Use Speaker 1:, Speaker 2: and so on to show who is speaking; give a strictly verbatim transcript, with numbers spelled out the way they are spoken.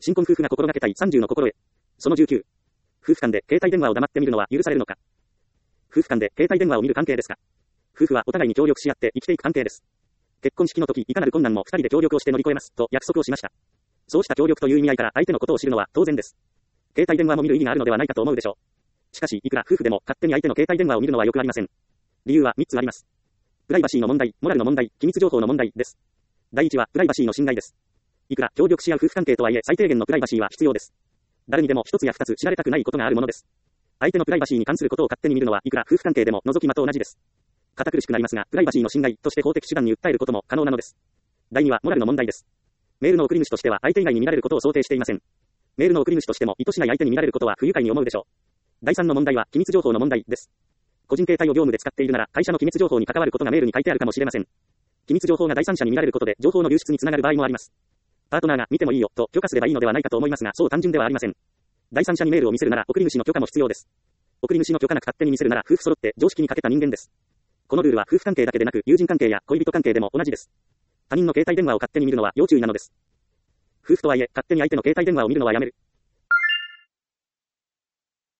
Speaker 1: 新婚夫婦が心がけたいさんじゅうの心得。そのじゅうきゅう。夫婦間で携帯電話を黙って見るのは許されるのか。夫婦間で携帯電話を見る関係ですか。夫婦はお互いに協力し合って生きていく関係です。結婚式の時、いかなる困難も二人で協力をして乗り越えます、と約束をしました。そうした協力という意味合いから相手のことを知るのは当然です。携帯電話も見る意味があるのではないかと思うでしょう。しかし、いくら夫婦でも勝手に相手の携帯電話を見るのはよくありません。理由はみっつあります。プライバシーの問題、モラルの問題、機密情報の問題です。第一は、プライバシーの侵害です。いくら協力し合う夫婦関係とはいえ最低限のプライバシーは必要です。誰にでも一つや二つ知られたくないことがあるものです。相手のプライバシーに関することを勝手に見るのはいくら夫婦関係でも覗き間と同じです。堅苦しくなりますが、プライバシーの侵害として法的手段に訴えることも可能なのです。第二は、モラルの問題です。メールの送り主としては相手以外に見られることを想定していません。メールの送り主としても意図しない相手に見られることは不愉快に思うでしょう。第三の問題は、機密情報の問題です。個人携帯を業務で使っているなら、会社の機密情報に関わることがメールに書いてあるかもしれません。機密情報が第三者に見られることで情報の流出につながる場合もあります。パートナーが見てもいいよと許可すればいいのではないかと思いますが、そう単純ではありません。第三者にメールを見せるなら送り主の許可も必要です。送り主の許可なく勝手に見せるなら夫婦揃って常識に欠けた人間です。このルールは夫婦関係だけでなく友人関係や恋人関係でも同じです。他人の携帯電話を勝手に見るのは要注意なのです。夫婦とはいえ勝手に相手の携帯電話を見るのはやめる。